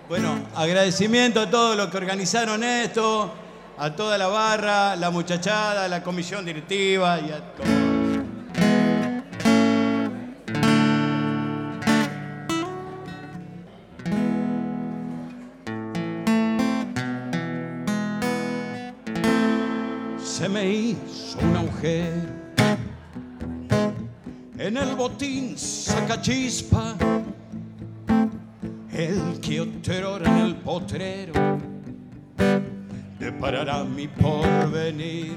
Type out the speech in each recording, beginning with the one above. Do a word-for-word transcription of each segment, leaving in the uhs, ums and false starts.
Bueno, agradecimiento a todos los que organizaron esto, a toda la barra, la muchachada, la comisión directiva y a todos. Se me hizo un agujero en el botín sacachispa, el que otrora en el potrero deparará mi porvenir.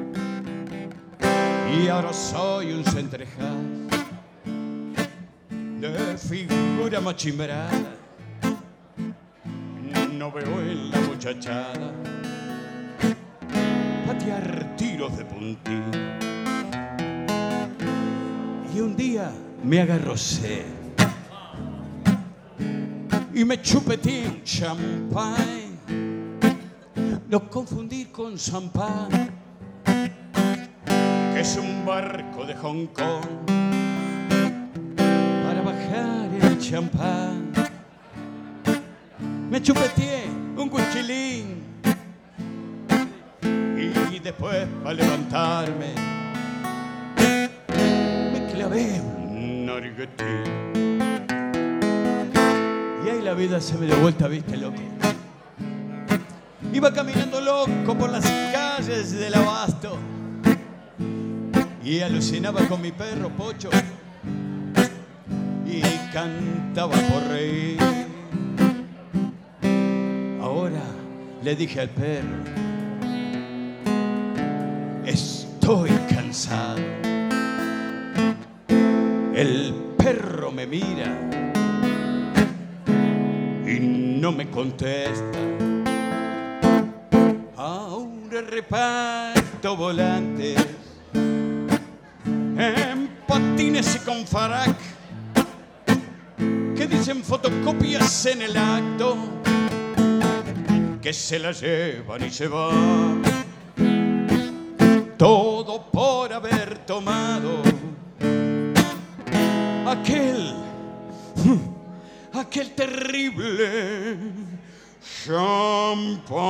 Y ahora soy un centrejaz de figura machimbrada, no veo en la muchachada patear tiros de puntín. Y un día me agarró sed y me chupeté un champán. Lo confundí con champán, que es un barco de Hong Kong, para bajar el champán. Me chupeté un cuchilín y después, para levantarme, me clavé un narguetín. Y ahí la vida se me dio vuelta, viste, loco. Iba caminando loco por las calles del Abasto y alucinaba con mi perro Pocho y cantaba por reír. Ahora le dije al perro: estoy cansado. El perro me mira y no me contesta. Ahora reparto volantes en patines y con farac que dicen fotocopias en el acto, que se la llevan y se van, todo por haber tomado aquel, aquel terrible champán.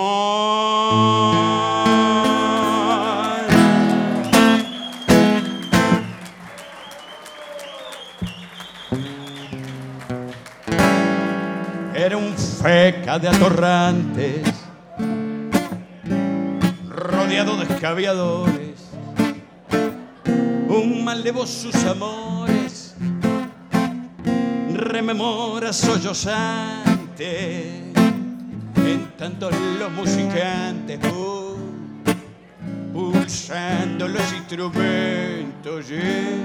Era un feca de atorrantes, rodeado de escabiadores, un malevo sus amores, rememora sollozante, en tanto los musicantes uh, pulsando los instrumentos, yeah,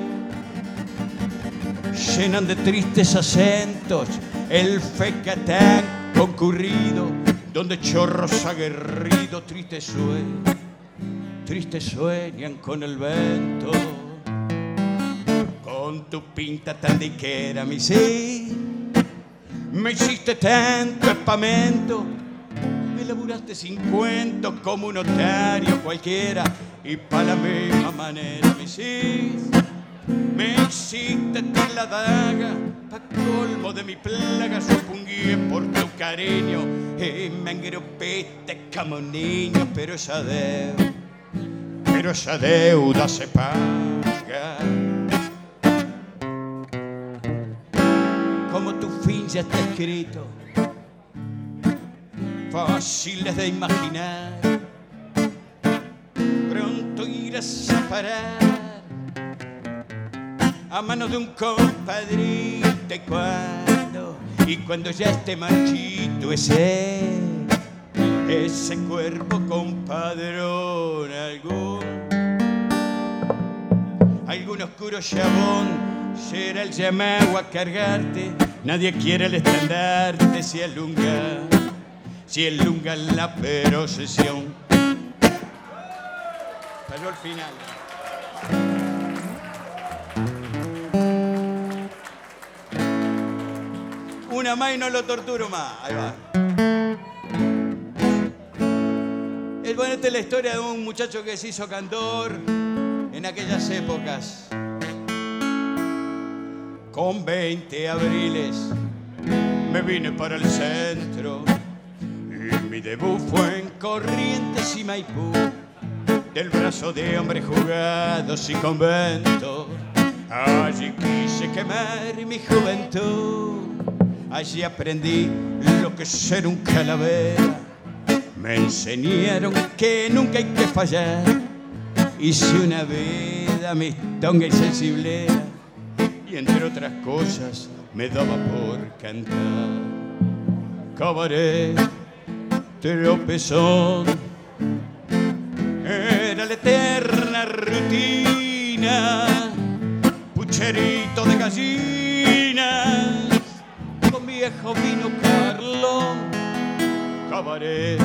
llenan de tristes acentos el feca tan concurrido, donde chorros aguerridos tristes sueñan, tristes sueñan con el vento. Con tu pinta tan diquera, mi sí, me hiciste tanto espamento, me laburaste sin cuento como un notario cualquiera, y pa' la misma manera, mi sí, me hiciste en la daga, pa' colmo de mi plaga, supungué por tu cariño, y me engrupiste como un niño, pero esa deuda, pero esa deuda se paga. Como tu fin ya está escrito, fáciles de imaginar, pronto irás a parar a manos de un compadrito, y cuando, y cuando ya esté marchito ese, ese cuerpo compadrón, algún, algún oscuro chabón será el llamado a cargarte. Nadie quiere el estandarte si el lunga, si el lunga la procesión. Cayó el final. Una más y no lo torturo más. Ahí va. Es bueno, esta es la historia de un muchacho que se hizo cantor en aquellas épocas. Con veinte abriles me vine para el centro y mi debut fue en Corrientes y Maipú. Del brazo de hombres jugados y conventos, allí quise quemar mi juventud. Allí aprendí lo que es ser un calavera. Me enseñaron que nunca hay que fallar. Hice una vida amistonga y sensiblera, y entre otras cosas me daba por cantar. Cabaret, tropezón, era la eterna rutina. Pucherito de gallinas con viejo vino Carlón. Cabaret,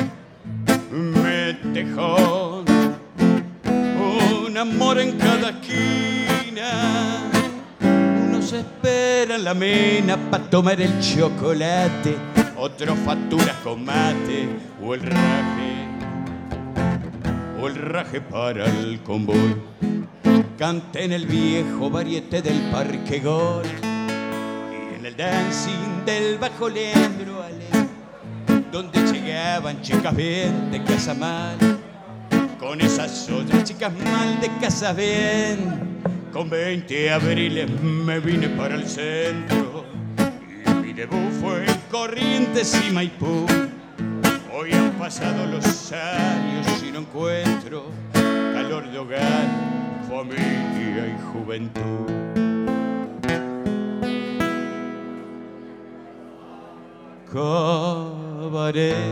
metejón, un amor en cada esquina. Unos esperan la mena pa' tomar el chocolate, otros facturas con mate o el raje, o el raje para el convoy. Canté en el viejo varieté del Parque Gol y en el dancing del Bajo Leandro Ale, donde llegaban chicas bien de casa mal, con esas otras chicas mal de casa bien. Con veinte abriles me vine para el centro y mi debut fue en Corrientes y Maipú. Hoy han pasado los años y no encuentro calor de hogar, familia y juventud. Cabaret,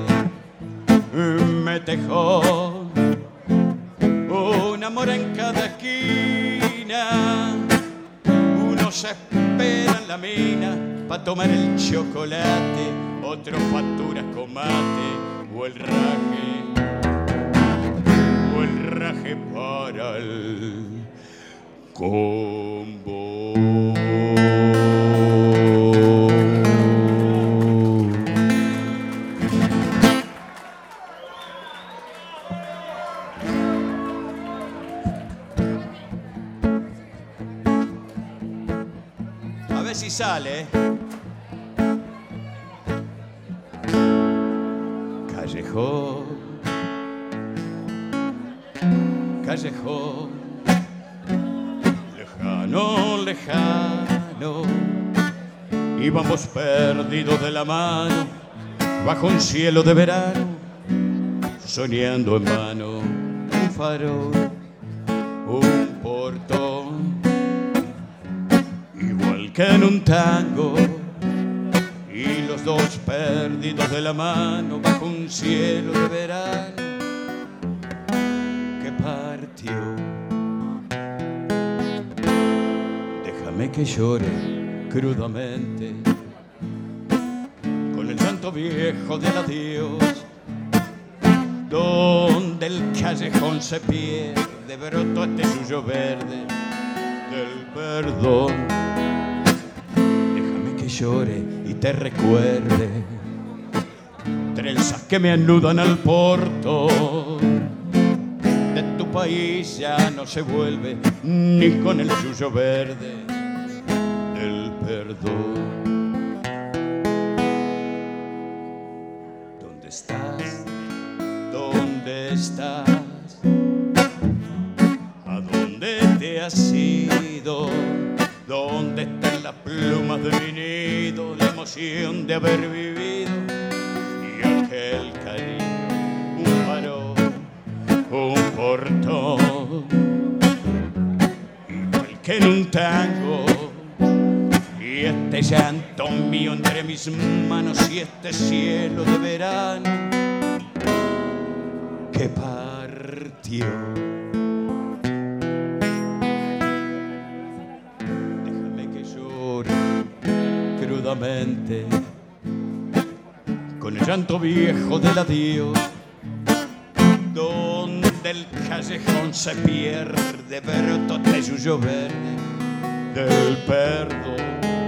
metejón, un amor en cada esquina. Unos esperan la mina pa' tomar el chocolate, otros facturas con mate o el raje, o el raje para el combo. A ver si sale. Callejón, callejón, lejano, lejano, íbamos perdidos de la mano bajo un cielo de verano, soñando en vano un farol, un portón, igual que en un tango. Y los dos perdidos de la mano bajo un cielo de verano que partió. Déjame que llore crudamente con el llanto viejo del adiós, donde el callejón se pierde, brotó este suyo verde del perdón. Déjame que llore y te recuerde trenzas que me anudan al porto. De tu país ya no se vuelve ni con el suyo verde del perdón. ¿Dónde estás? ¿Dónde estás? ¿A dónde te has ido? ¿Dónde están las plumas de mi nido? La emoción de haber vivido y aquel cariño, un farol, un portón, igual que en un tango. Y este llanto mío entre mis manos y este cielo de verano que partió. Crudamente con el llanto viejo del adiós, donde el callejón se pierde, brotó este suyo verde del perdón.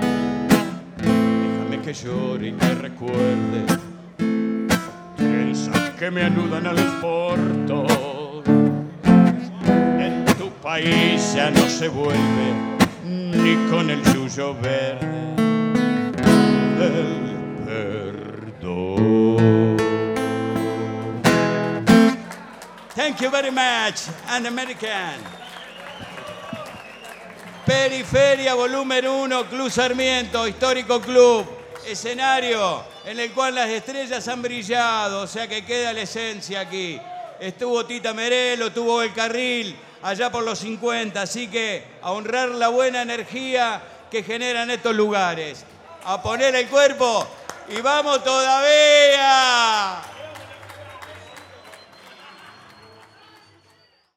Déjame que llore y que recuerde trenzas que me anudan al porto. En tu país ya no se vuelve ni con el suyo verde del Thank you very much, and American. Periferia, volumen uno, Club Sarmiento, histórico club. Escenario en el cual las estrellas han brillado, o sea que queda la esencia aquí. Estuvo Tita Merelo, estuvo El Carril, allá por los cincuenta, así que a honrar la buena energía que generan estos lugares. A poner el cuerpo y vamos todavía.